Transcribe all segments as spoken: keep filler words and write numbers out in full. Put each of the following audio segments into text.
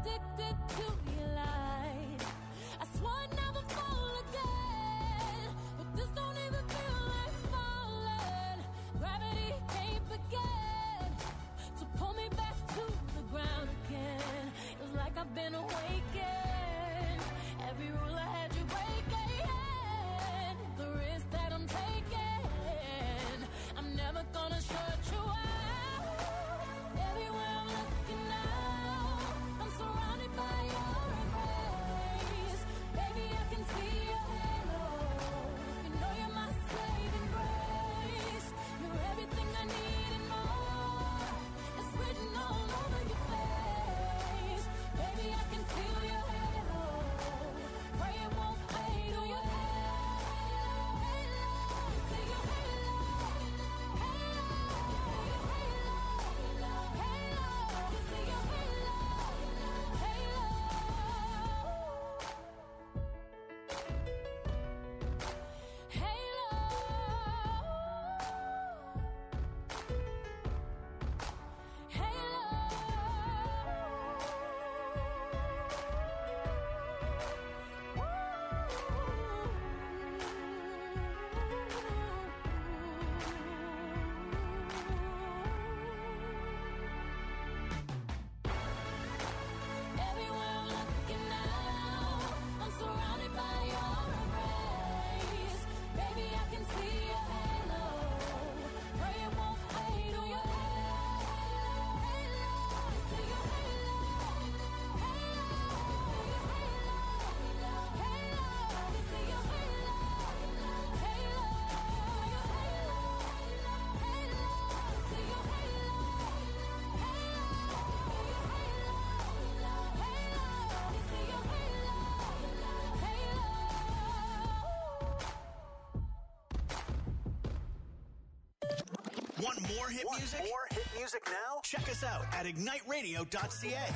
addicted to your light. I swore I'd never fall again, but this don't even feel like falling. Gravity can't begin to pull me back to the ground again. It's like I've been awakened. Every rule I had you breaking, the risk that I'm taking, I'm never gonna shut you out. Everywhere I'm looking now, I'm surrounded by your embrace. Baby, I can see your halo. You know you're my saving grace. You're everything I need and more. It's written all over your face. Baby, I can feel your halo. Pray it won't fade. Do your halo, halo. You see your halo, halo. You see your halo, halo. Everywhere I'm looking now, I'm surrounded by your embrace. Baby, I can see your halo. Pray it won't fade. Do your halo, halo. You see your halo, halo. You see your halo, halo. You see your halo, halo. You see your halo, halo. You see your halo, halo. Want more hit Want music? more hit music now? Check us out at ignite radio dot c a.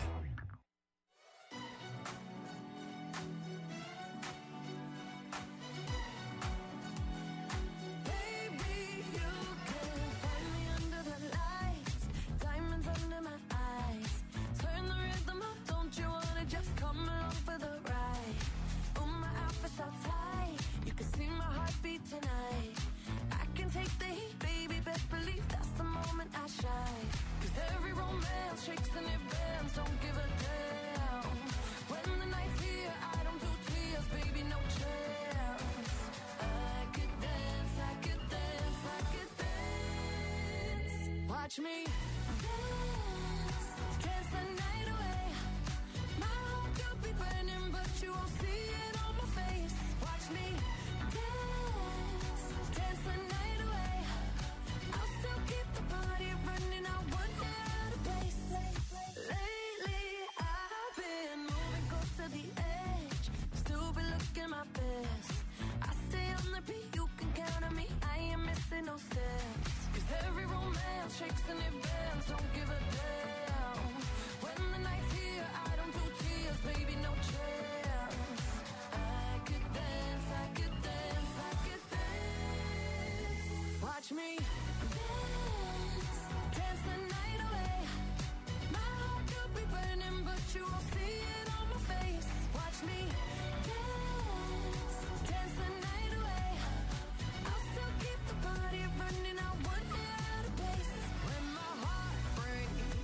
Baby, you can find me under the lights, diamonds under my eyes. Turn the rhythm up, don't you wanna just come along for the ride? Oh, my outfit's so tight, you can see my heartbeat tonight. I can take the heat, baby, best believe that's the moment I shine. 'Cause every romance shakes and it bends, don't give a damn. When the night's here, I don't do tears, baby, no chance. I could dance, I could dance, I could dance. Watch me dance, dance the night away. My heart could be burning, but you won't see it on my face. Watch me dance, dance the night away. I'll still keep the party running, I won't get out of place. Lately, I've been moving close to the edge, still be looking my best. I stay on the beat, you can count on me, I ain't missing no steps. 'Cause every romance shakes and it bends, don't give a damn. When the night's here, I don't do tears, baby, no chance. I could dance, I could dance, I could dance. Watch me dance, dance the night away. My heart could be burning, but you won't see it on my face. Watch me dance, dance the night away. I'll still keep the party running, I won't get out of place. When my heart breaks,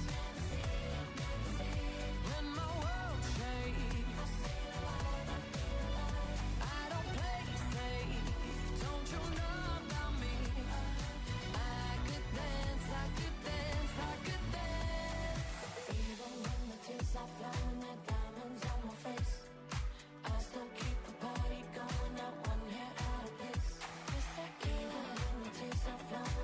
when my world shakes, I don't play safe, don't you know about me? I could dance, I could dance, I could dance. Even when the tears are flowing, the diamonds on my face, I still keep the party going, not one hair out of place. Even when the tears are flowing,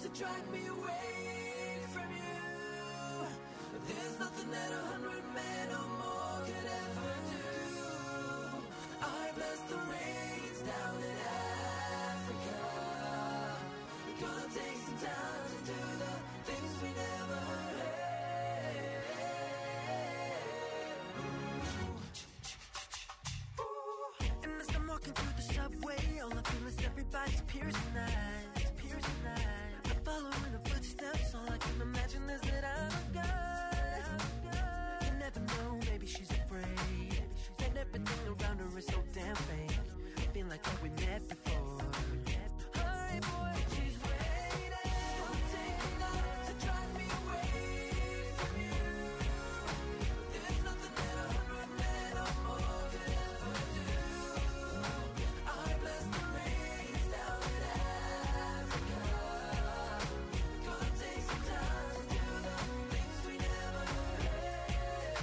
to drag me away from you. There's nothing that a hundred men or more could ever do. I bless the rains down in Africa. We're gonna take some time to do the things we never had. And as I'm walking through the subway, all I feel is everybody's piercing eyes, piercing eyes. I follow in the footsteps, all I can imagine is that I'm a god. You never know, maybe she's afraid, and everything around her is so damn fake. Feel like that we met before. Hurry, boy, she's waiting. Don't take me now to drive me away from you. There's nothing that a hundred men or more could ever do. I bless the rains down in Africa. Gonna take some time to do the things we never had.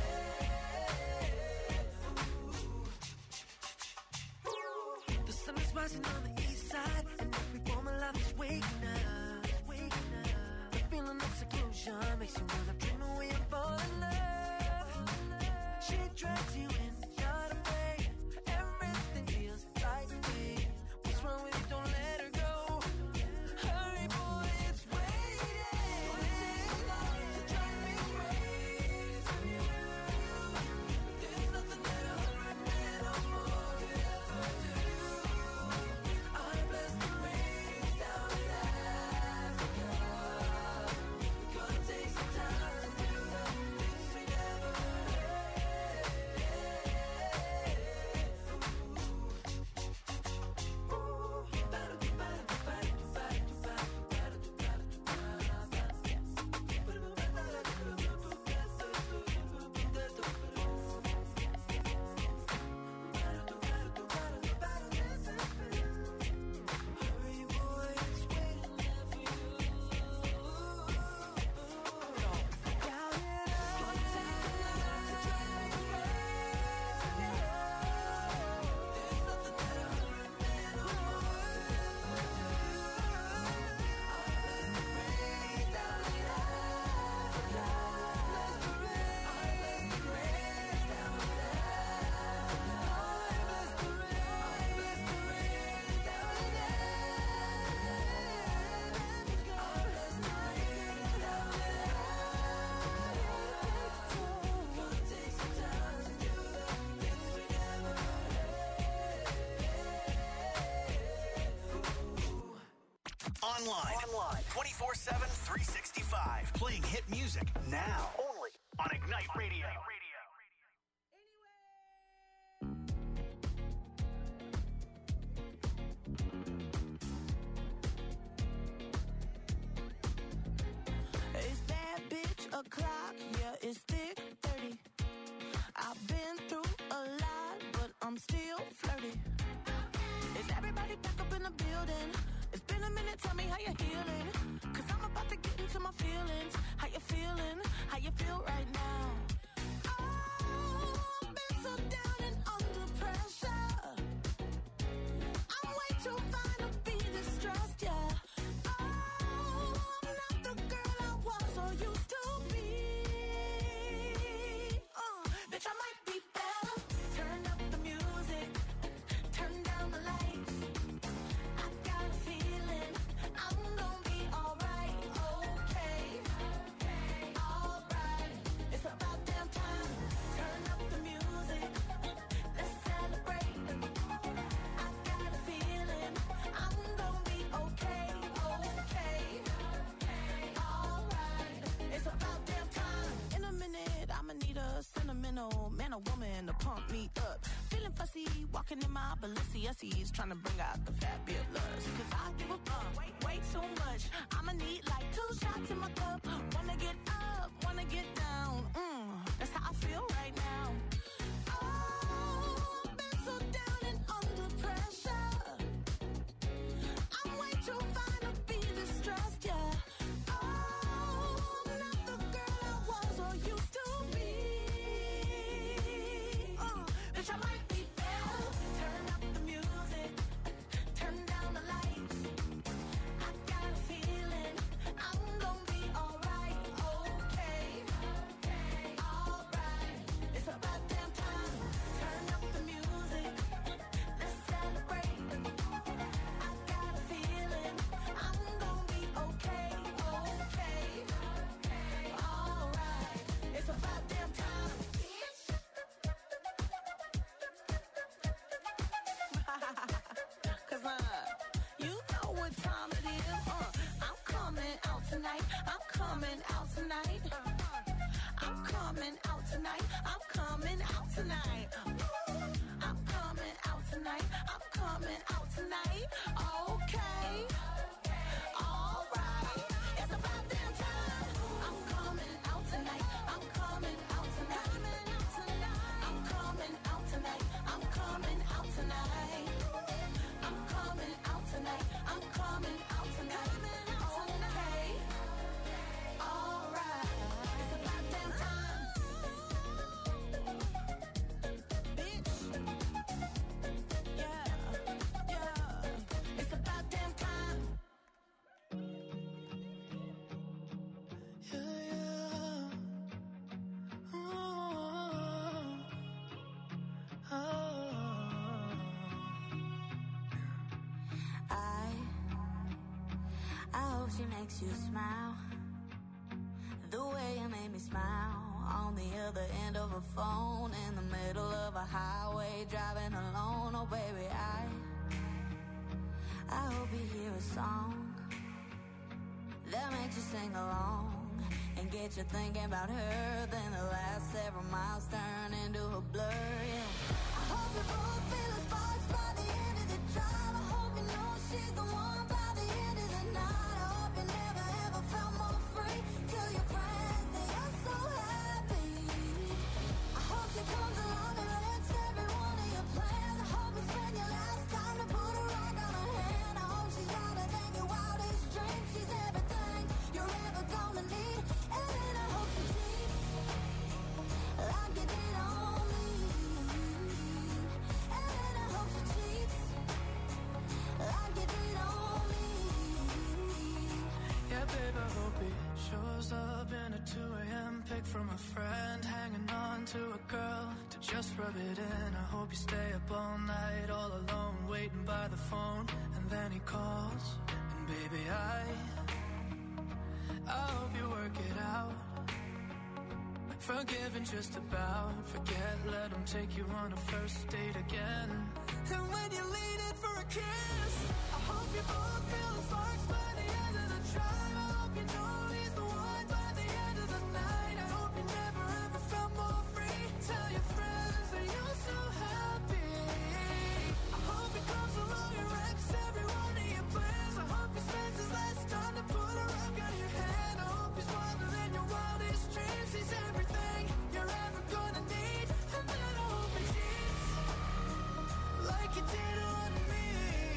The sun is rising on the east side, and every woman alive is waking up, waking up. The feeling of seclusion makes you wanna dream away and fall in love. She drags you in, not afraid. Everything feels right to me. What's wrong with you? Don't let her go. Hurry, boy, it's waiting. Don't take long to drive me away from you. There's nothing that a hundred men or more could ever do. I bless the rains down in Africa. Gonna take some time to do the things we never Hurry, boy, it's waiting there for you. Down and out. Don't take me now to drive me away from you. There's nothing that a hundred men or more could ever do. I bless the rains down in Africa. Bless the rains. I bless the rains down in Africa. I bless the rains. I bless the rains down in Africa. I bless the rains down in Africa. Gonna take some time to do the things we never Online. Online. twenty-four seven, three sixty-five. Playing hit music now. Only on Ignite Radio. It's that bitch o'clock, yeah, it's thick thirty. I've been through a lot, but I'm still flirty. Is everybody back up in the building? It's been a minute, tell me how you're healing. Cause I'm about to get into my feelings. How you feeling? How you feel right now? Oh, I've been so down and under pressure. I'm way too fine to be distressed, yeah. Oh, I'm not the girl I was or used to be. Uh, bitch, I might be better. Turn up the music, turn down the lights. I got a feeling I'm gonna be alright, okay, alright. It's about damn time. Turn up the music, let's celebrate. I got a feeling I'm gonna be okay, okay, alright. It's about damn time. In a minute, I'ma need a sentimental man or woman to pump me up. Feeling fussy, walking in my Balenciennes, trying to bring out the fabulous. Cause I give a fuck way, way too much. I'ma need like two shots in my cup. Wanna get up, wanna get down. Mm, that's how I feel right now. Oh, I've been so down and under pressure. I'm way too fine to be distressed, yeah. Oh, I'm not the girl I was or used to be. Uh, bitch, I might be better. Turn up the music, turn down the lights. I got a feeling tonight. Ooh, I'm coming out tonight. I'm coming out tonight. Okay. All right. It's about damn time. I'm coming out tonight. I'm coming out tonight. I'm coming out tonight. I'm coming out tonight. I'm coming out tonight. I'm coming out tonight. Okay. All right. It's about damn time. Bitch. Yeah. Yeah. It's about damn time. Yeah, yeah. Oh, oh. I, I hope she makes you smile. The way you made me smile on the other end of a phone in the middle of a highway driving alone. Oh baby, I, I hope you hear a song that makes you sing along and get you thinking about her. Then the last several miles turn into a blur. Yeah. I hope you both feel the sparks by the end of the drive. I hope you know she's the one by the end of the night. I hope you never ever felt more free. Tell your friends that you're so happy. I hope she comes along and wrecks every one of your plans. I hope you spend your last time to put a rock on her hand. I hope she's wilder than your wildest dreams. She's everything you're ever gonna need. And then I hope she cheats like you did on me. And then I hope she cheats like you did on me. Yeah, babe, I hope he shows up in a two a.m. pic from a friend, hanging on to a girl to just rub it in. I hope you stay up all night, all alone, waiting by the phone, and then he calls, and baby, I, I hope you work it out. Forgiven just about, forget, let him take you on a first date again. And when you lean in for a kiss, I hope you both feel the sparks by the end of the drive. I hope you know he's the one by the end of the night. I hope you never ever felt more free. Tell your friends that you're so happy. I hope he comes along and wrecks every one of your plans. I hope he spends his last time to put a rock on your hand. I hope he's wilder than your wildest dreams. He's everything you're ever gonna need. And then I hope he cheats like you did on me.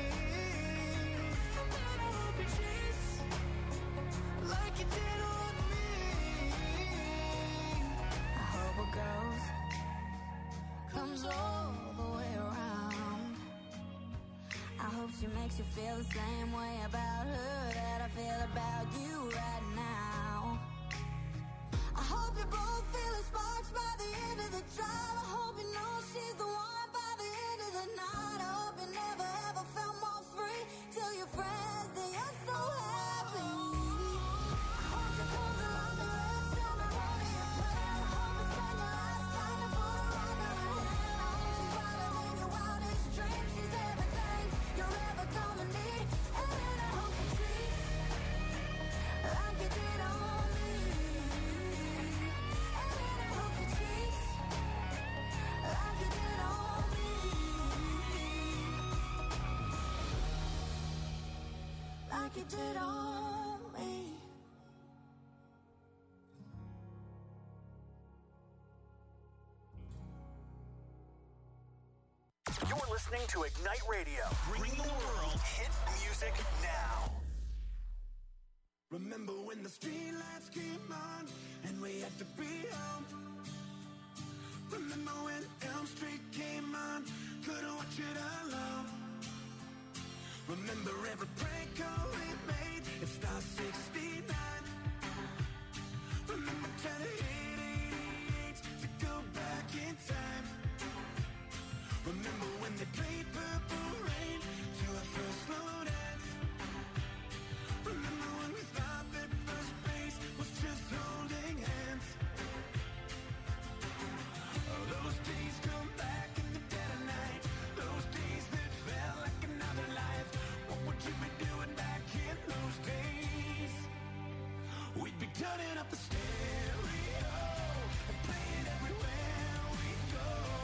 And then I hope he cheats like you did on me. I hope it goes, comes all the way around. I hope she makes you feel the same way about her that I feel about you right now. I hope you both feel the sparks by the end of the drive. I hope you know she's the one by the end of the night. I hope you never ever felt more free. Tell your friends that you're so happy. I hope she comes along and wrecks every one of your plans. I hope you spend your last time to put a rock on her hand. I hope she's wilder than your wildest dreams. She's everything you're ever gonna need. And then I hope she treats like you did on me. And then I hope she treats like you did on me. Like you did on me. You're listening to Ignite Radio. Bring the world hit music now. Remember when the streetlights came on and we had to be home? Remember when Elm Street came on, couldn't watch it alone? Remember every prank call we made at Star sixty-nine? Remember telling eight eighty-eight to go back in time? Remember when they played Purple Rain to our first slow dance? Remember when we thought that first base was just holding hands? Oh, those days come back in the dead of night. Those days that felt like another life. What would you be doing back in those days? We'd be turning up the stereo and playing everywhere we go.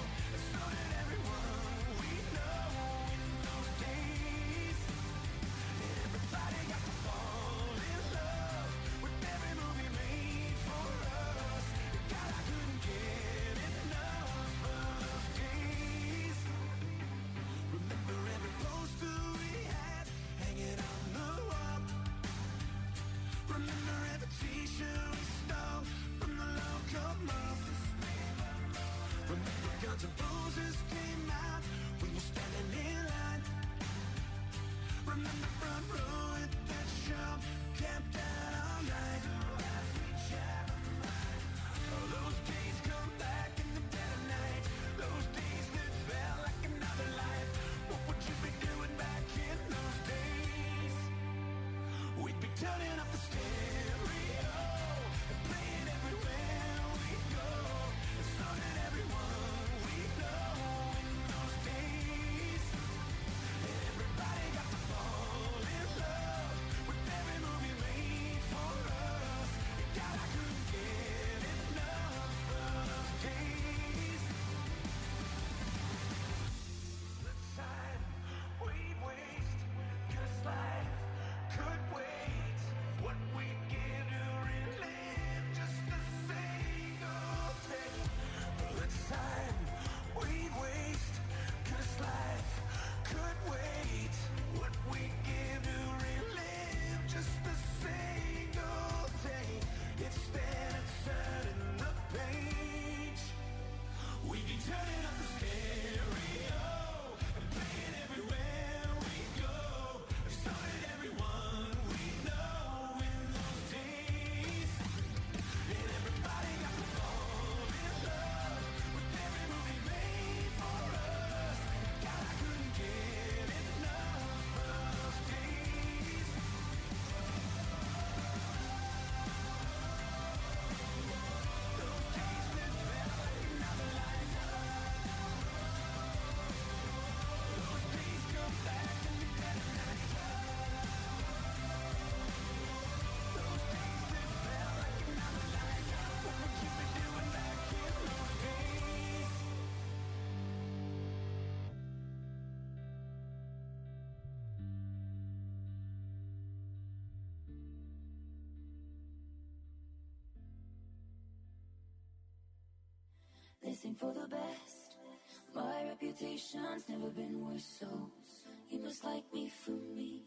think for the best. My reputation's never been worse, so you must like me for me.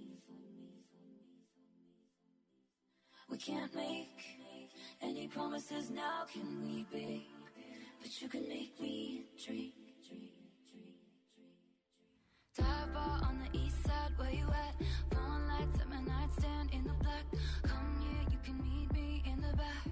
We can't make any promises now, can we, babe? But you can make me dream. Dive bar on the east side, where you at? Phone lights at my nightstand in the black. Come here, you can meet me in the back.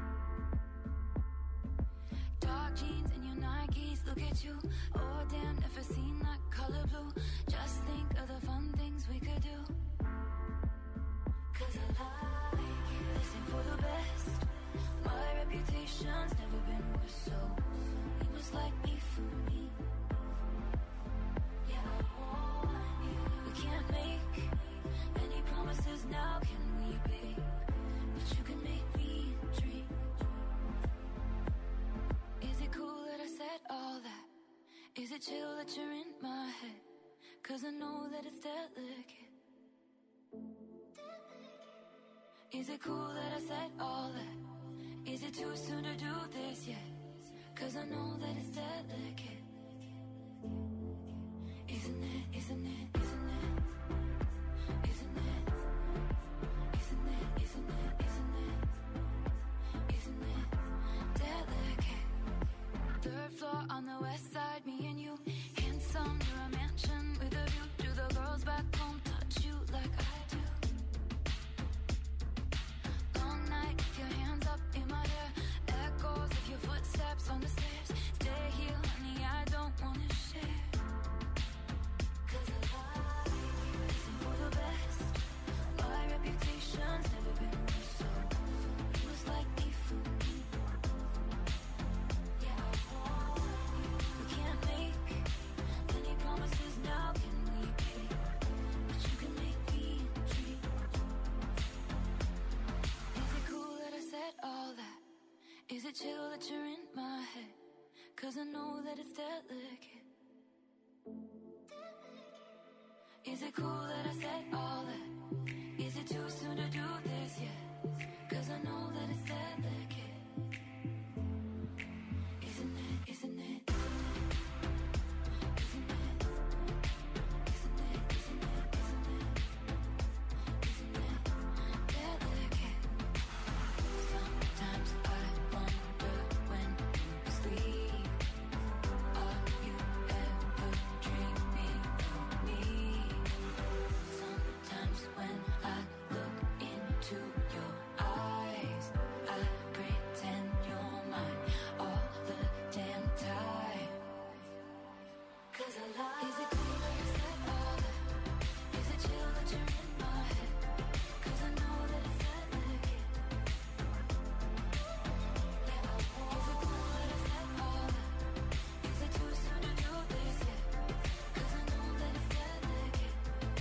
Dark jeans and your Nikes, look at you. Oh damn, never seen that color blue. Just think of the fun things we could do. Cause I like you. This ain't for the best. My reputation's never been worse, so you must like me for me. Yeah, I want you. We can't make any promises now, can we, babe? But you can make me dream. Is it cool that I said all that? Is it chill that you're in my head? Cause I know that it's delicate. Is it cool that I said all that? Is it too soon to do this yet? Cause I know that it's delicate. Isn't it, isn't it, isn't it? Isn't it? Isn't it, isn't it, isn't it? Isn't it delicate? Third floor on the west side, me and you. Handsome, near a mansion with a view. Do the girls back home touch you like I do? Long night, your hands up in my hair. Echoes of your footsteps on the stairs. Stay here, honey, I don't wanna share. Cause I like you. Listen for the best. My reputation's never been worse, so you must like me for me. Yeah, I want you. We can't make any promises now, can we, babe? But you can make me dream. Is it cool that I said all that? Is it chill that you're in my head? Cause I know that it's delicate. Is it cool that I said all that? Is it too soon to do this yet? Cause I know that it's delicate. Isn't it, isn't it, isn't it? Isn't it, isn't it, isn't it? Isn't it, isn't it delicate? Sometimes I wonder when you sleep, are you ever dreaming of me? Sometimes when I look into your eyes, I pretend you're mine all the damn time. Cause I lie. Is it cool that you said all that? Is it chill that you're in my head? Cause I know that it's delicate. Yeah, I want. Is it cool that I said all that? Is it too soon to do this yet? Cause I know that it's delicate.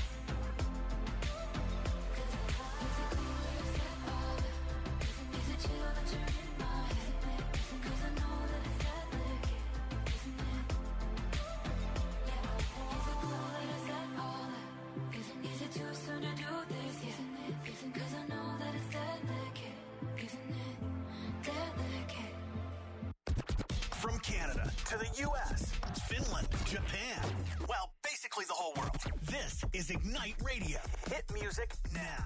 Cause I lie. Is it cool that I said all that? Is it chill that you're in my head? Cause I know that it's delicate. Isn't it? Yeah, I want. Is it cool that I said all that? Isn't, is it too soon to do this yet? Isn't it? Isn't, cause I know that it's delicate. Isn't it delicate? From Canada to the U S, Finland, Japan, well, basically the whole world. This is Ignite Radio. Hit music now.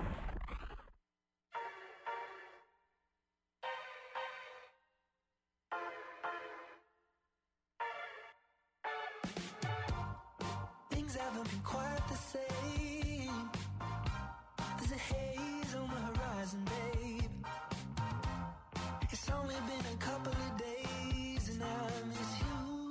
Things haven't been quite the same. There's a haze on the horizon, babe. It's only been a couple of days and I miss you.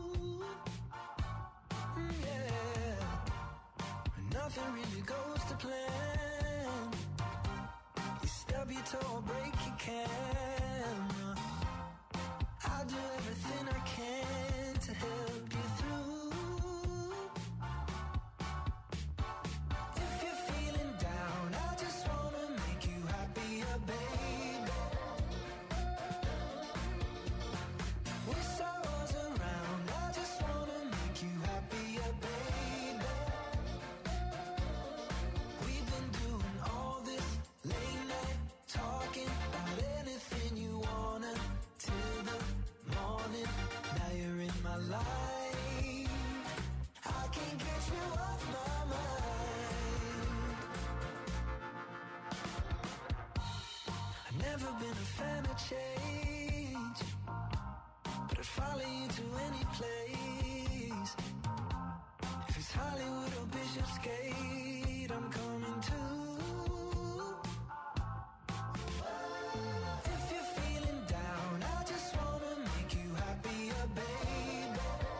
Mm, yeah. Nothing really goes to plan. You stub your toe or break your camera. I'll do everything I can to help you through. If you're feeling down, I just wanna make you happier, baby. Wish I was around, I just wanna make you happier, baby. We've been doing all this late night talking about anything never been a fan of change, but I'd follow you to any place. If it's Hollywood or Bishopsgate, I'm coming too. If you're feeling down, I just wanna make you happier, baby.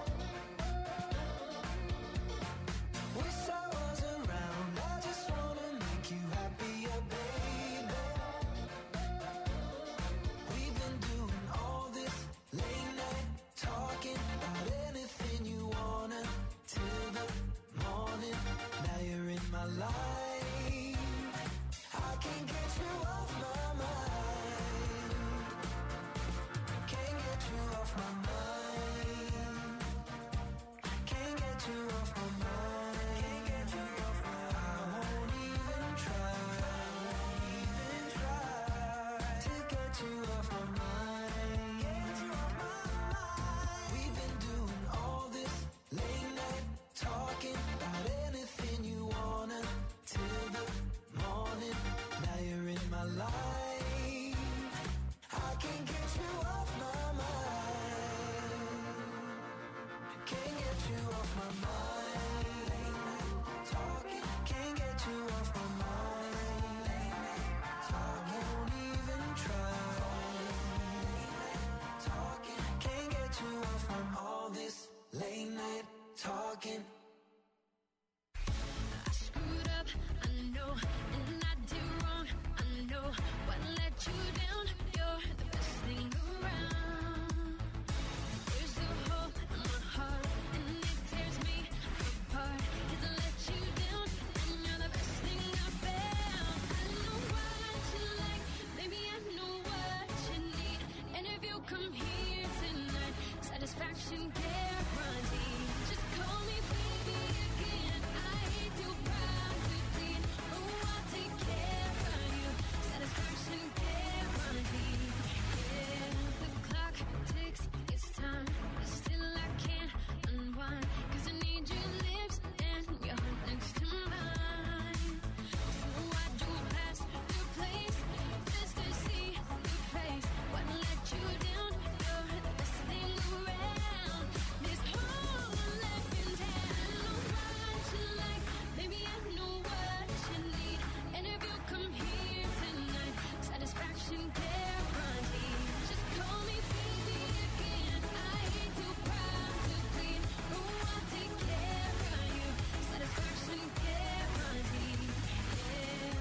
Wish I was around, I just wanna make you happier, baby. We've been doing all this late night talking about anything you wanna till the morning. Now you're in my life, I can't get you off my mind. Can't get you off my mind. Can't get you off my mind. Can't get you off my mind. I won't even try, even try to get you off my mind. Get you off my mind. We've been doing all this late night talking about anything you wanna till the morning. Now you're in my life, I can't get you off my mind. Can't get you off my mind. Late night talking, can't get you off my mind. Late night talking, won't even try. Late night talking, can't get you off from all this late night talking. I screwed up, I know, and I did wrong, I know. What let you down? You're the best thing around. There's a hole in my heart, and it tears me apart. 'Cause I let you down, and you're the best thing I found. I know what you like, maybe I know what you need. And if you come here tonight, satisfaction guaranteed. Just call me baby again. I ain't too proud to plead. Oh, I'll take care of you. Satisfaction guaranteed. Yeah, the clock ticks, it's time, but still I can't unwind. 'Cause I need your lips and your heart next to mine. So I drove past the place just to see your face. What let you down? You're the best thing around. This whole life in town. I know what you like, maybe I know what you need. And if you come here tonight, satisfaction guaranteed. Just call me baby again. I ain't too proud to plead. Oh, I'll take care of you. Satisfaction guaranteed. Yeah.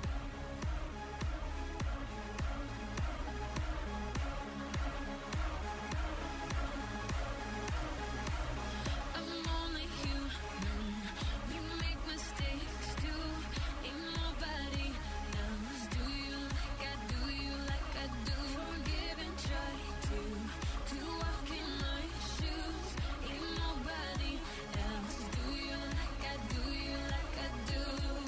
I'm only human. We make mistakes too. Ain't nobody knows. Do you like I do you like I do? Forgive and try to to walk in my shoes. Ain't nobody else. Do you like I do you like I do?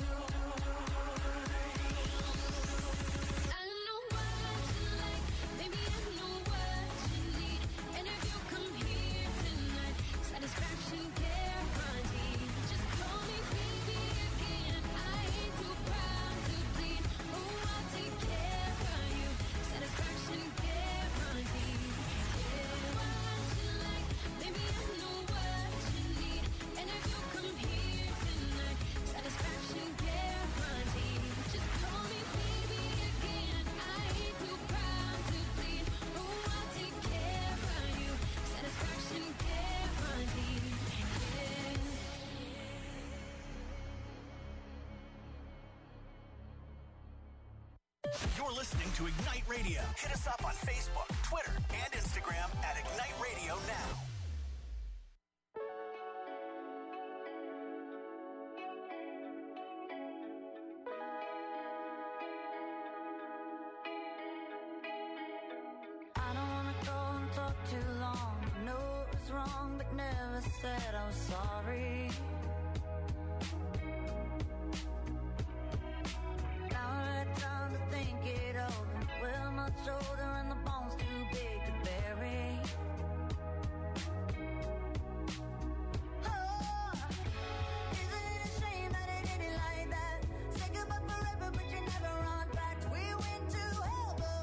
I know what you like, maybe I know what you need. And if you come here tonight, satisfaction guaranteed. Just call me baby again. I ain't too proud to plead. Oh, I'll take care of you. Satisfaction guaranteed. Yeah, what you like, maybe I know what you need. And if you come here tonight, satisfaction guaranteed. Just call me baby again. I ain't too proud to plead. Oh, I'll take care of you. Satisfaction guaranteed. Yeah. You're listening to Ignite Radio. Hit us up on Facebook, Twitter, and Instagram at Ignite Radio Now. I don't wanna go and talk too long. I know it was wrong, but never said I was sorry. Now I had time to think it over. Well, my shoulder and the bones too big to bury. Oh, isn't it a shame that it ended like that? Say goodbye forever, but you never run back. We went to hell, but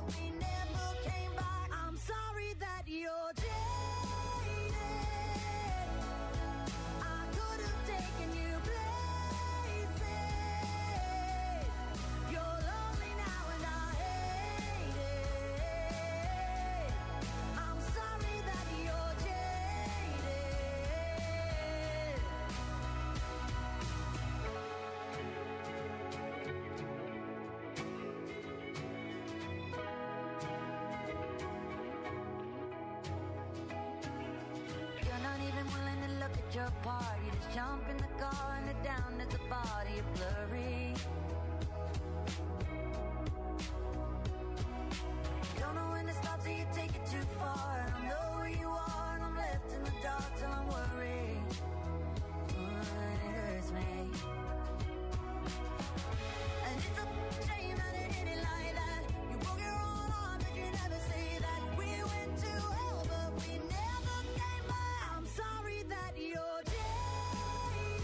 you're apart. You just jump in the car and head down to the body. You're blurry. Don't know when to stop till you take it too far. I don't know where you are and I'm left in the dark till I'm worried. But it hurts me. And it's a shame that it ended like that. You broke your own heart but you never say that. We went to hell but we never came back. I'm sorry that you're jaded.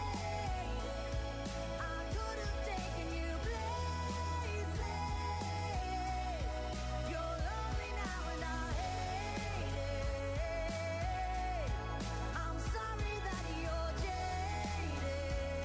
I could have taken you places. You're lonely now and I hate it. I'm sorry that you're jaded.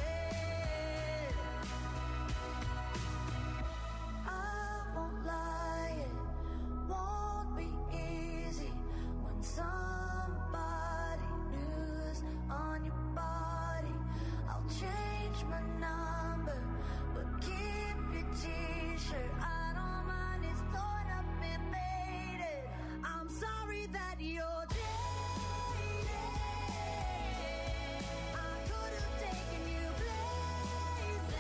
I won't lie, it won't be easy when somebody new's on your body. I'll change my number, but keep your t-shirt. I don't mind it's torn up and faded. I'm sorry that you're jaded. I could have taken you places.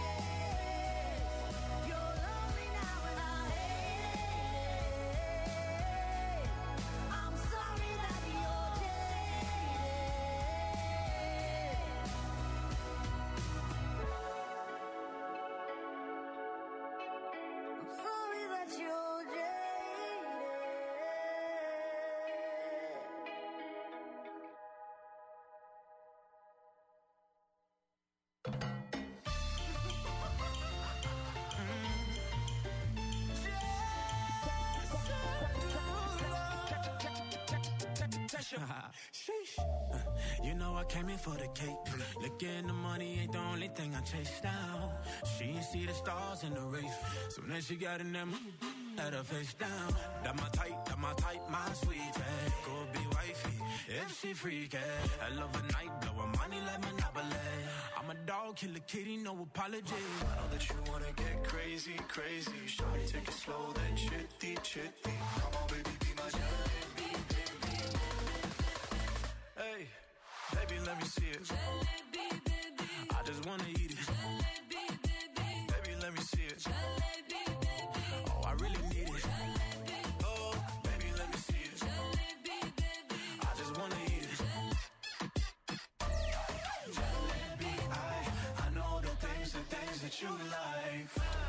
You're lonely now and I hate it. I'm sorry that you're jaded. I'm sorry that you're jaded. Sheesh. Uh, You know I came in for the cake. Looking the money ain't the only thing I chase down. She ain't see the stars in the race. Soon as she got in that mood, had her face down. That my type, that my type, my sweetie. Go be wifey, if she freaky. I love a night, blow her money like Monopoly. I'm a dog, kill a kitty, no apology. I know that you wanna get crazy, crazy. Shawty, take it slow, then chitty, chitty. Come on, baby, be my jalebi, baby. Hey, baby, let me see it. I just wanna eat it. Baby, let me see it. Oh, I really need it. Oh, baby, let me see it. I just wanna eat it. Jalebi, I, I know the things, the things that you like.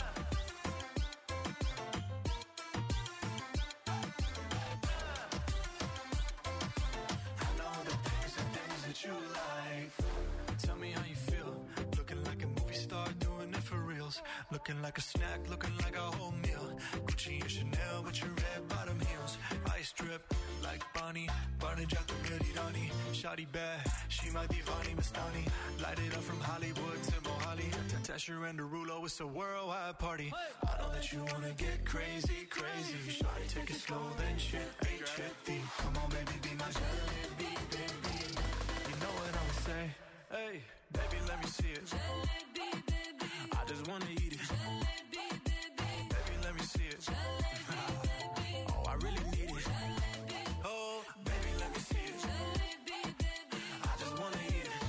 I know the things, the things that you like. Tell me how you feel. Looking like a movie star, doing it for reals. Looking like a snack, looking like a whole meal. Gucci and Chanel with your red bottom heels. Ice drip like Bonnie, Barney Jack Rani. Shawty bad, she my divani Mastani. Light it up from Hollywood to Mohali. Tasha and Derulo, it's a worldwide party. I know that you wanna get crazy, crazy. Shawty, take it slow, then chitty, chitty. Come on, baby, be my jalebi, baby. You know what I'ma say? Hey, baby, let me see it. I just wanna eat it. Baby, let me see it. Oh, I really need it. Oh, baby, let me see it. I just wanna eat it.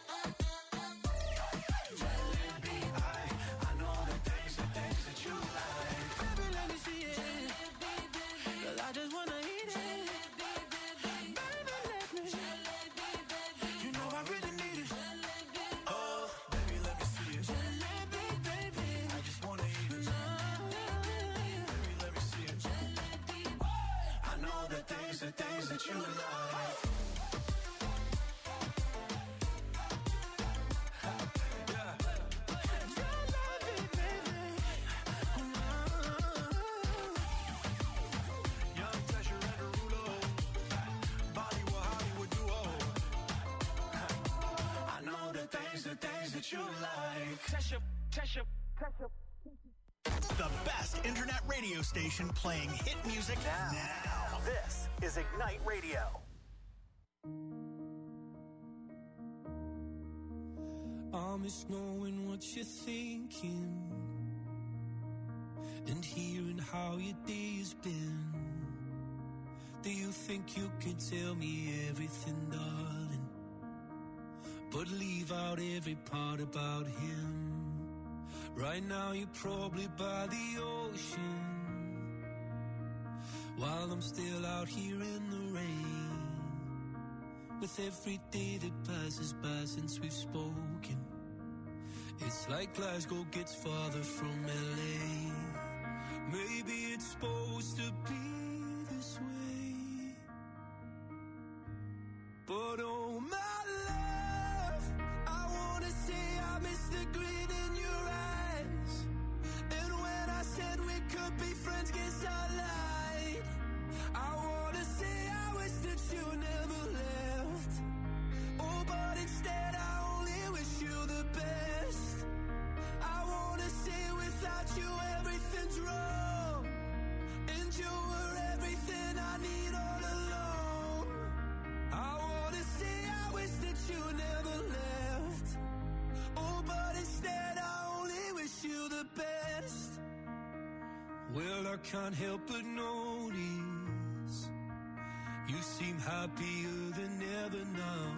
Jalebi, I, I know the things, the things that you like. Baby, let me see it. 'Cause I just wanna eat it. Baby, let me. You know I really need it. Oh, baby, let me see it. Jalebi, baby. I just wanna eat it. Baby, let me see it. I know the things, the things that you like. Yeah. Young Tasha and Derulo. Bollywood, Hollywood duo. I know the things, the things that you like. Tasha, Tasha, Tasha. The best internet radio station playing hit music now. now. This is Ignite Radio. I miss knowing what you're thinking and hearing how your day's been. Do you think you can tell me everything, darling? but leave out every part about him. Right now you're probably by the ocean, while I'm still out here in the rain. With every day that passes by since we've spoken, it's like Glasgow gets farther from L A. Maybe it's supposed to be this way, but oh my love, I wanna say I miss the grin in your eyes. And when I said we could be friends, guess I lied. I wanna say I wish that you never left. Oh, but instead I only wish you the best. I wanna say without you everything's wrong, and you were everything I need all along. I wanna say I wish that you never left. Oh, but instead I only wish you the best. Well, I can't help but notice you seem happier than ever now.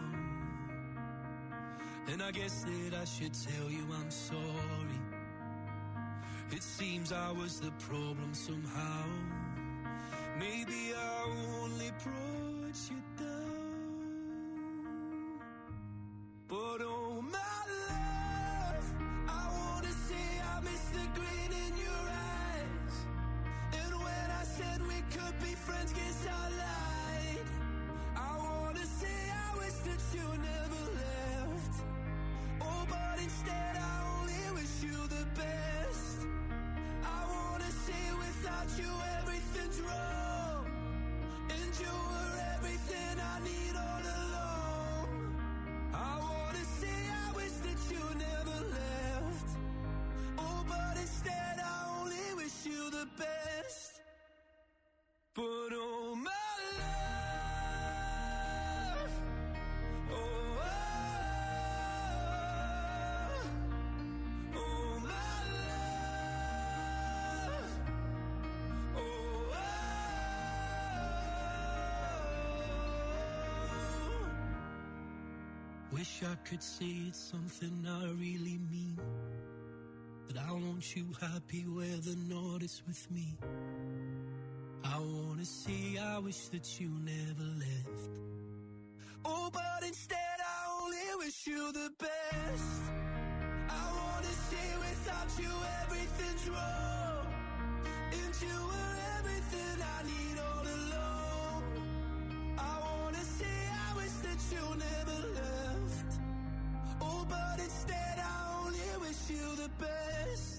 And I guess that I should tell you I'm sorry. It seems I was the problem somehow. Maybe I only brought you down. But oh my love, I wanna say I miss the grin in your eyes. And when I said we could be friends, guess I lied. I wanna say I wish that you never left. Oh, but instead I only wish you the best. I wanna say without you everything's wrong, and you were everything I need all along. I wanna say I wish that you never left. Oh, but instead I only wish you the best. But oh my love, oh, oh, oh my love, oh, oh. Wish I could say it's something I really mean, but I want you happy where the north is with me. I wanna say I wish that you never left. Oh, but instead I only wish you the best. I wanna say without you everything's wrong, and you were everything I need all along. I wanna say I wish that you never left. Oh, but instead I only wish you the best.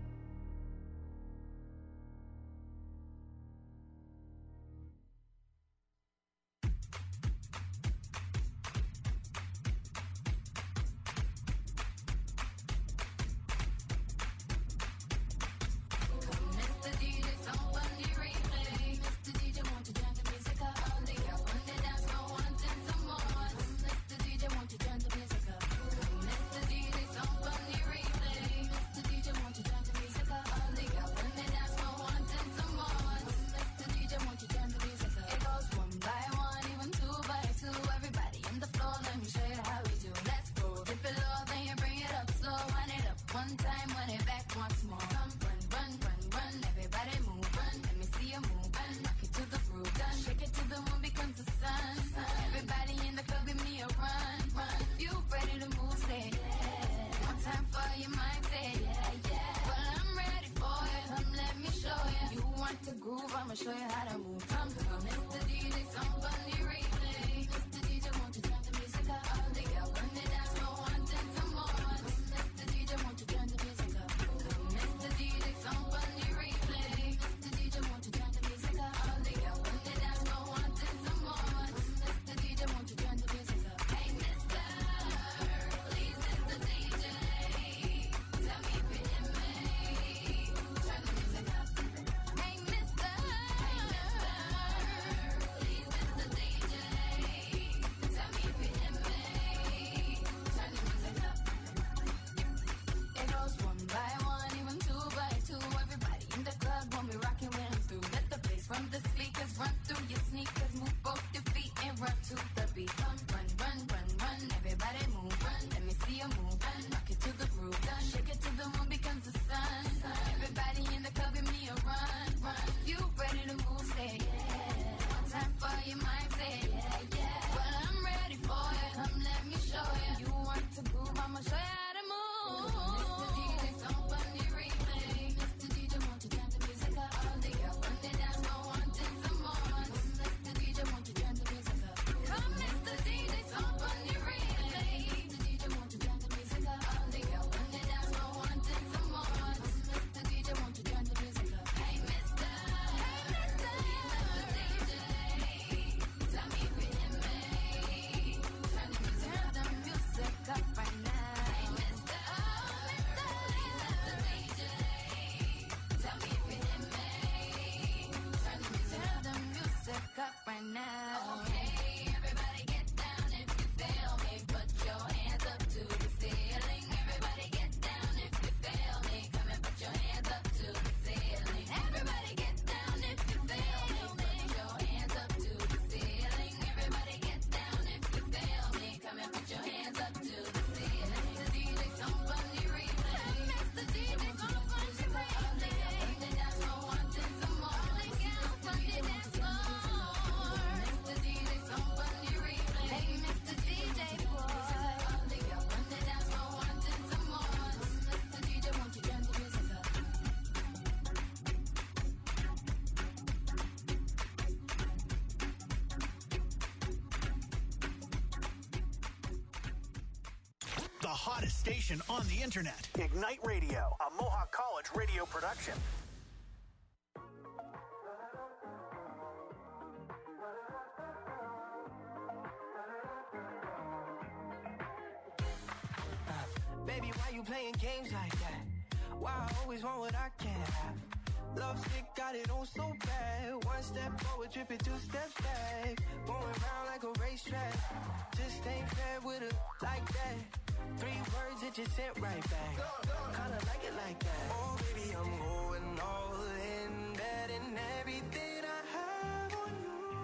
Mister D J, somebody replay. Mister D J, won't you turn the music up? Only I want to dance, I want some more. Mister D J, won't you turn the music up? Mister D J, somebody replay. Mister D J, won't you turn the music up? Only I want to dance, I want some more. Mister D J, won't you turn the music up? It goes one by one, even two by two. Everybody on the floor, let me show you how we do. Let's go. Dip it low, then you bring it up slow. Wind it up one time, wind it back once more. Come, run, run, run, run. Everybody move, run. Let me see you move, run. Rock it to the groove, done. Shake it till the moon becomes the sun. Everybody in the club, give me a run, run. You ready to move, say yeah. One time for your mind, say yeah, yeah. Well, I'm ready for it. Come, let me show you. You want to groove, I'ma show you how to move. Come, come, Mister D J, somebody replay. Mister D J, won't you turn the music up? All the girl, when they dance, no one and some more. Mister D J, won't you turn the music up? Mister D J, somebody replay. Mister D J, won't you turn the music up? All the girl, when they dance, no one and some more. Mister D J, won't you turn the music up? Hey, Mister, please, Mister D J, tell me if you hear me. Turn the music up. Hey, Mister, hey, Mister, please, Mister D hottest station on the internet. Ignite Radio, a Mohawk College radio production. Baby, why you playing games like that? Why I always want what I can't have? Love sick, got it on so bad. One step forward, tripping two steps back. Going round like a racetrack. Just ain't fair with her like that. Three words that you sent right back. Kinda like it like that. Oh, baby, I'm going all in. Betting everything I have on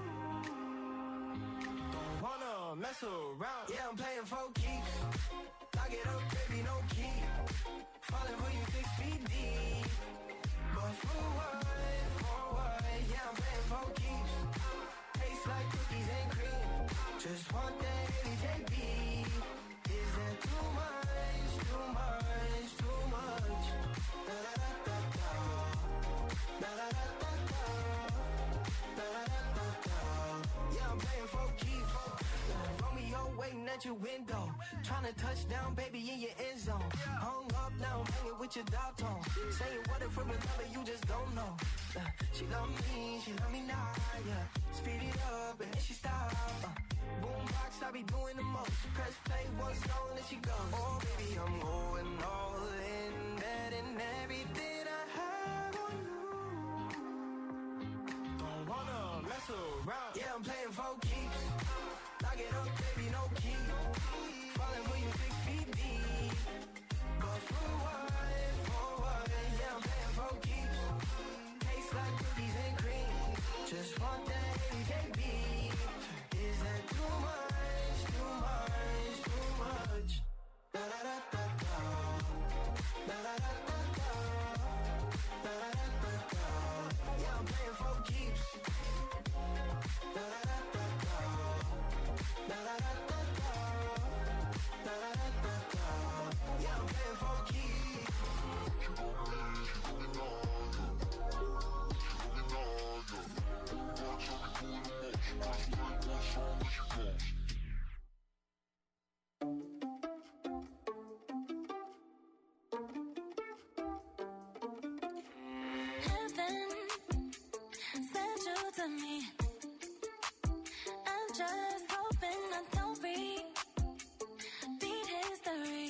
you. Don't wanna mess around. Yeah, I'm playing for keeps. Lock it up, baby, no key. Falling for you six feet deep. But for what, for what? Yeah, I'm playing for keeps. Taste like cookies and cream. Just want that Haley J B. Is that too much, too much, too much? Da-da-da-da-da. Da-da-da-da-da. Da-da-da-da-da. Yeah, I'm playing for keeps. Romeo waiting at your window. Tryna touch down, baby, in your end zone. Hung up now, I'm hanging with your dog tone. Saying what if we're in love and you just don't know. Uh, she love me, she love me now, yeah. Speed it up and then she stop. Uh, boombox, I be doing the most. Press play one song and then she goes. Oh, baby, I'm going all in. Betting everything I have on you. Don't wanna mess around. Yeah, I'm playing for keeps. Lock it up, baby, no key. Falling for you six feet deep. But for what, for what? Yeah, I'm playing for keeps. Taste like cookies and cream. Just want that Haley J B. Is that too much, too much, too much? Da-da-da-da-da. Da-da-da-da-da. Da-da-da-da-da. Yeah, I'm playing for keeps. Da-da-da-da-da. Da-da-da-da-da. Da-da-da-da-da. Yeah, I'm playing for keeps. Heaven sent you to me. I'm just hoping I don't repeat history.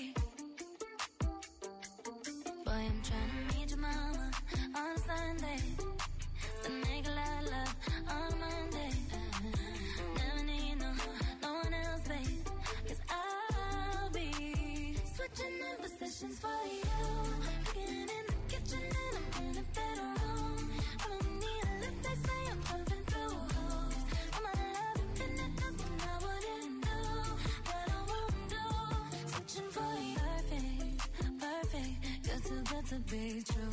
Boy, I'm trying to meet your mama on Sunday. The nigga I love on Monday. Never need no, no one else, babe. Cause I'll be switching in positions for you. Cooking in the kitchen and I'm in the bedroom. I don't need a lip, they say I'm pumping through holes. I'm my love, infinite, nothing I wouldn't do. That I won't do. Switching for you. Perfect, perfect. You're too good to be true.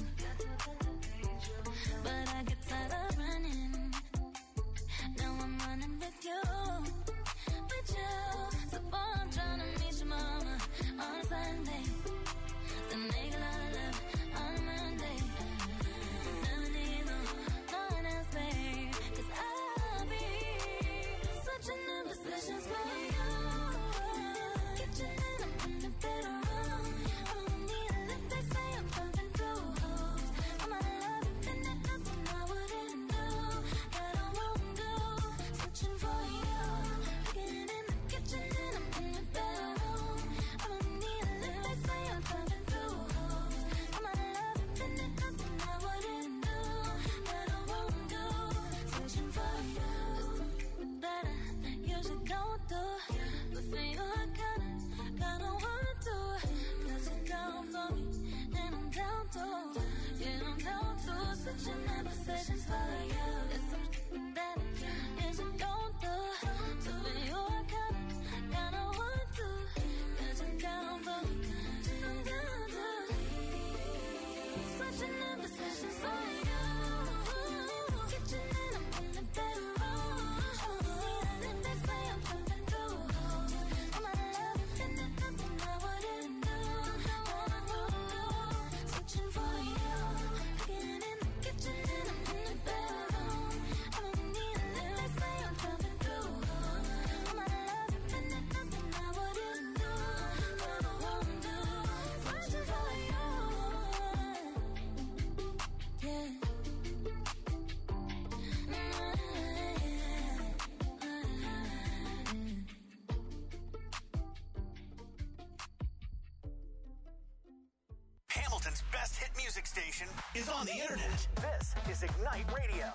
But I get tired of running. Now I'm running with you, with you. So boy, I'm trying to meet your mama on Sunday. The nigga I love on Monday. Never need no, no one else, babe. Cause I'll be switching in positions for you. Kitchen and I'm in the bedroom. I don't need a lip, they say I'm pumping through holes. I'm my love, infinite, nothing I wouldn't do. That I won't do. Switching for you. Cooking in the kitchen and I'm in the bedroom. I don't need a lip, they say I'm pumping through holes. I'm my love, infinite, nothing I wouldn't do. That I won't do. Switching for you. That I usually don't do. But for you, I kinda, kinda want to. Cause you're down for me, and I'm down to. Yeah, I'm down to. Switching in positions for you. It's something that I usually don't do. So for you, I kinda, kinda want to. Cause you're down for me, and I'm down to. Switching in positions for you. Kitchen and I'm in the bedroom. I don't need a lip, they say I'm pumping through holes. I'm my love, infinite, nothing I wouldn't do. That I won't do. Switching for you. Cooking in the kitchen and I'm in the bedroom. music station is on the internet. This is Ignite Radio.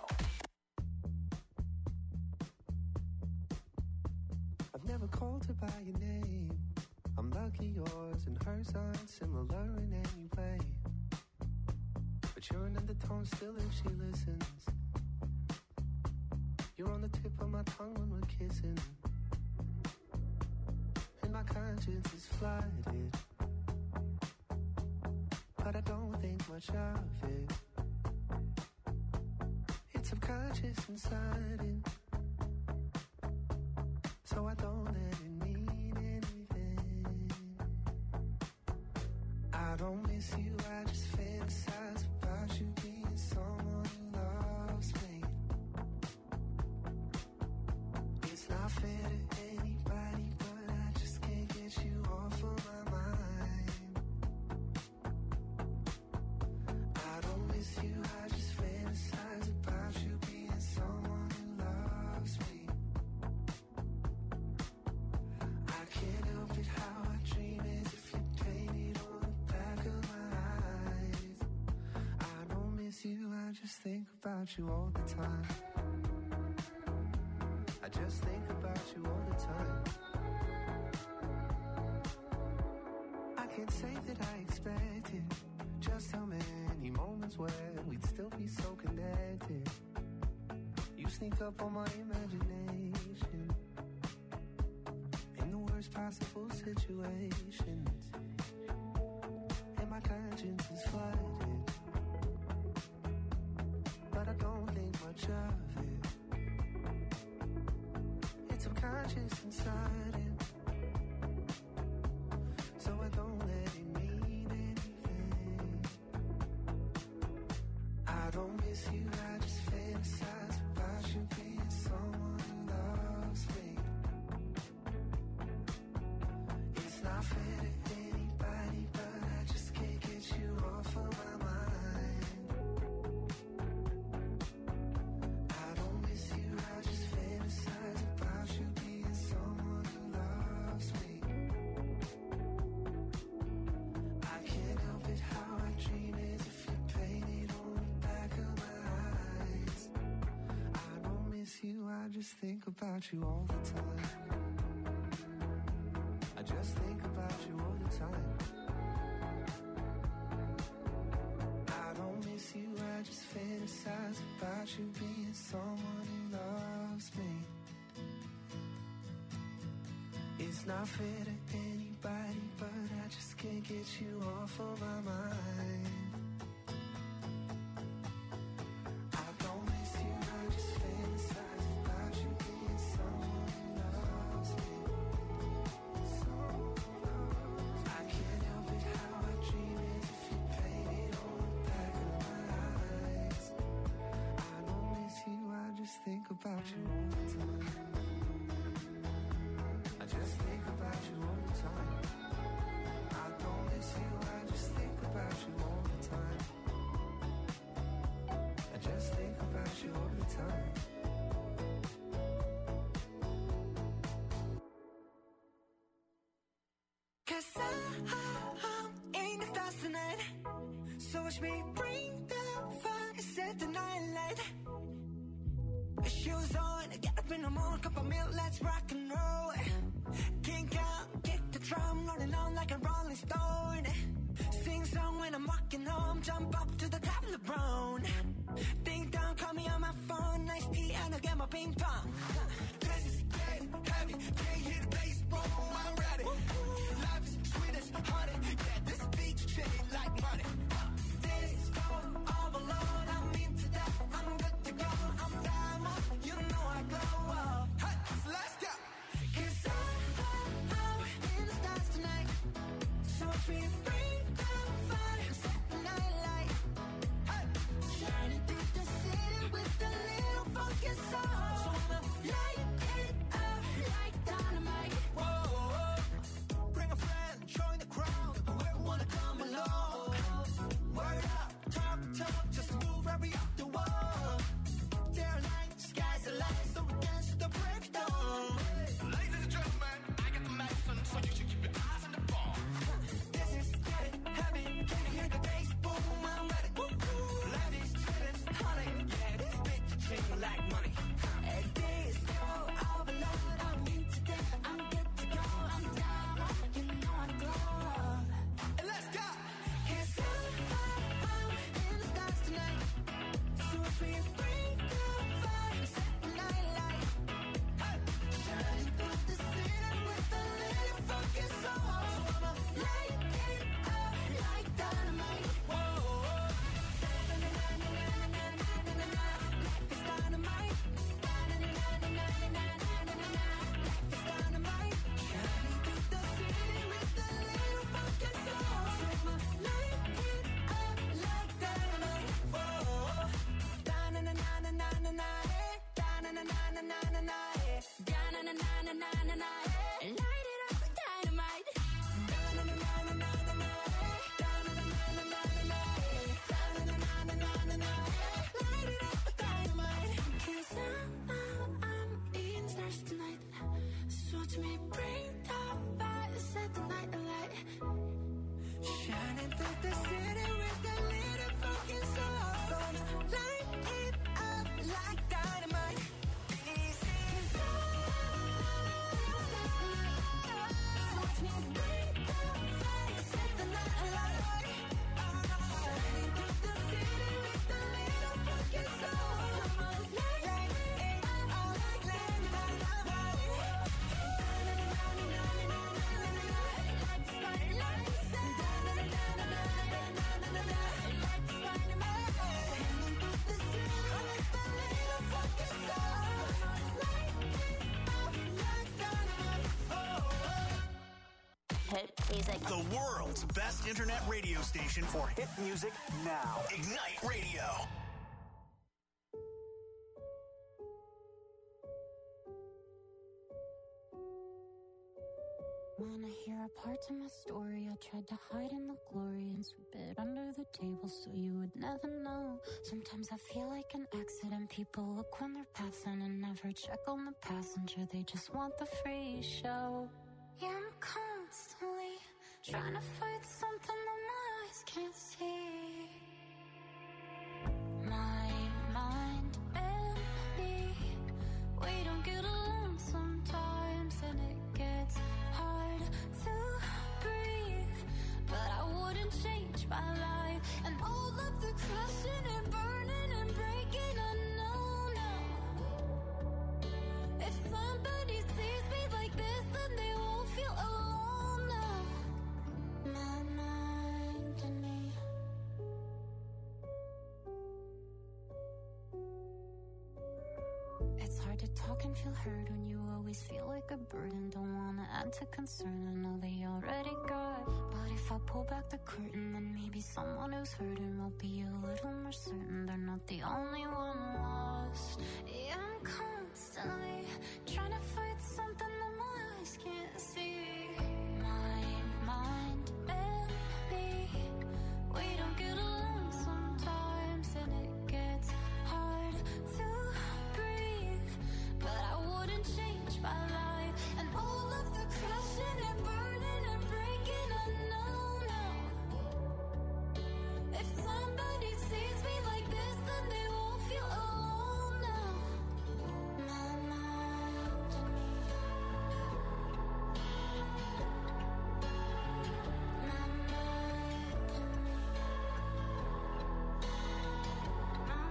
I've never called her by your name. I'm lucky yours and hers aren't similar in any way. But you're an undertone still if she listens. You're on the tip of my tongue when we're kissing. And my conscience is flooded, but I don't think much of it. It's subconscious and sudden, so I don't let it mean anything. I don't miss you, I just fantasize about you being someone who loves me. It's not fair to anybody, but I just can't get you off of my mind. I don't miss you, I just fantasize about you being someone who loves me. I can't help it how I dream as if you painted on the back of my eyes. I don't miss you, I just think about you all the time. I just think about you all the time. I can't say that I expected just how many moments where we'd still be so connected. You sneak up on my imagination in the worst possible situations, and my conscience is flooded, but I don't think much of it. It's subconscious and sudden, so I don't let it mean anything. I don't miss you, I just fantasize about you being someone who loves me. It's not fair to anybody, but I just can't get you off of my mind. I don't miss you, I just fantasize about you being someone who loves me. I can't help it how I dream as if you painted on the back of my eyes. I don't miss you, I just think about you all the time. I just think about you all the time. I don't miss you, I just fantasize about you being someone who loves me. It's not fair to anybody, but I just can't get you off of my mind. I don't miss you, I just fantasize about you being someone who loves me. I can't help it how I dream as if you painted on the back of my eyes. I don't miss you, I just think about you all the time. I just think about you all the time. I don't miss you, I just think about you all the time. I just think about you all the time. Cause I, I'm in the stars tonight. So watch me bring the fire, set the night light. Shoes on, get up in the morning, cup of milk, let's rock and roll. Kink out, kick the drum, rolling on like a rolling stone. Sing song when I'm walking home, jump up to the top of the brown. Ding dong, call me on my phone, nice tea and I'll get my ping pong. This is getting heavy, can't hear the bass, boom, I'm ready. Life is sweet as honey, yeah, this beach chain like money. This phone all alone, I'm into that, I'm good to go, I'm diamond, you know I glow up. Hey, so let's go. Cause I, I, I'm in the stars tonight. So watch me bring the fire, set the night light. Hey, shining through the city with a little focus on. So I'ma light na na, yeah. Da na na na na na na na, yeah. Light it up with dynamite. Da na na na na na na na, da na na na na na na, da na na na na na na na, light it up with dynamite. 'Cause somehow I'm in search tonight. So watch me bring the fire, set the night alight. Shining through the city with a little fucking soul. So light it up like dynamite. This is so watch me bring the fire, set the night alight. Shining through the city with a little fucking soul. Light it up like dynamite. Hit music. The world's best internet radio station for hit music now. Ignite Radio. Wanna hear a part of my story? I tried to hide in the glory and sweep it under the table so you would never know. Sometimes I feel like an accident. People look when they're passing and never check on the passenger. They just want the free show. Yeah, I'm constantly trying to fight something that my eyes can't see. My mind and me, we don't get along sometimes, and it gets hard to breathe. But I wouldn't change my life, and all of the crashing and burning and breaking, I know now. If somebody sees me like this, then they won't feel alone now. My mind and me. It's hard to talk and feel heard when you always feel like a burden. Don't wanna add to concern, I know they already got. But if I pull back the curtain, then maybe someone who's hurting will be a little more certain they're not the only one lost. Yeah, I'm constantly trying to fight something that my eyes can't see. My mind and me, we don't get along sometimes, and it gets hard to breathe. But I wouldn't change my life, and all of the crashing and burning and breaking, I know now. If somebody sees me like this, then they won't feel alone now. My mind and me. My mind and me. My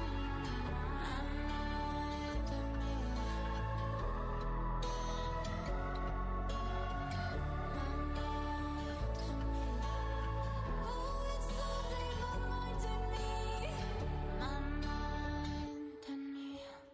mind and me. Oh, it's only my mind and me. My mind and me.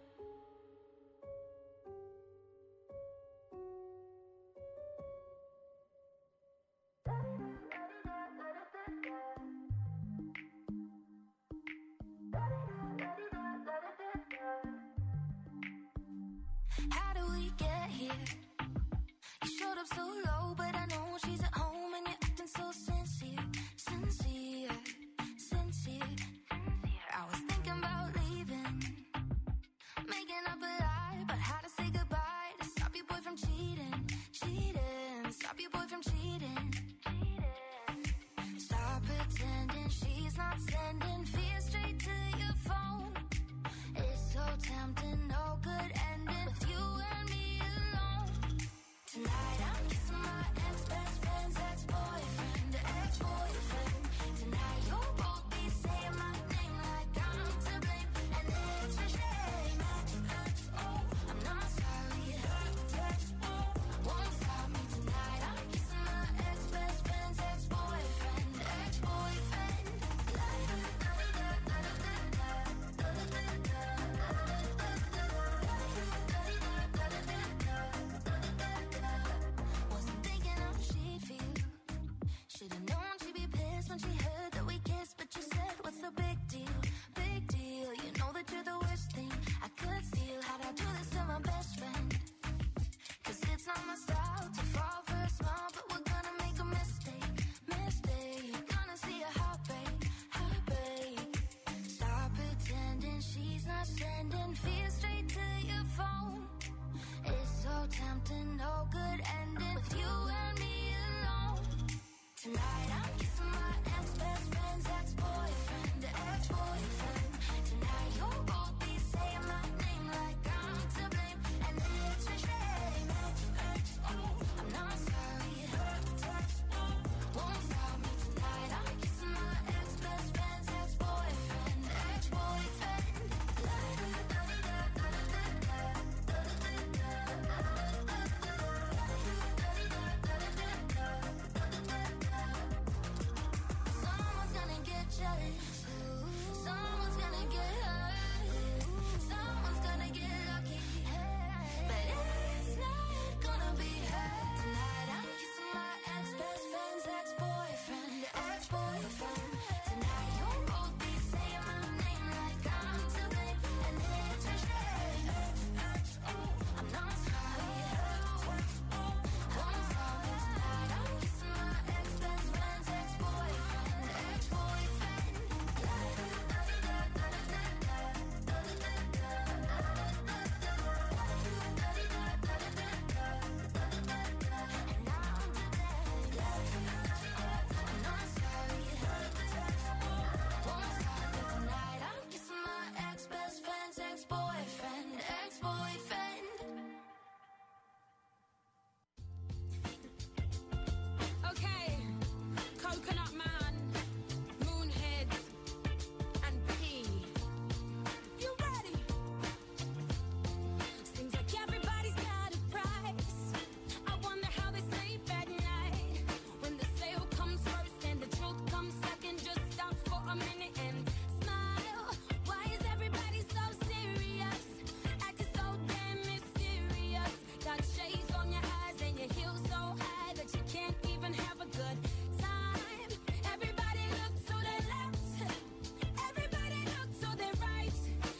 How do we get here? You showed up so low, but I know she's at home, and you're acting so sincere, sincere, sincere. I was thinking about leaving, making up a lie about how to say goodbye to stop your boy from cheating, cheating, stop your boy from cheating. Stop pretending she's not sending fear straight to your phone. It's so tempting, no good ending with you and me alone. Tonight I'm kissing my ex-best friend's ex-boyfriend, the ex-boyfriend. Tonight you'll both be saying my name like I'm to blame, and it's a shame. Oh, I'm not sorry. friend.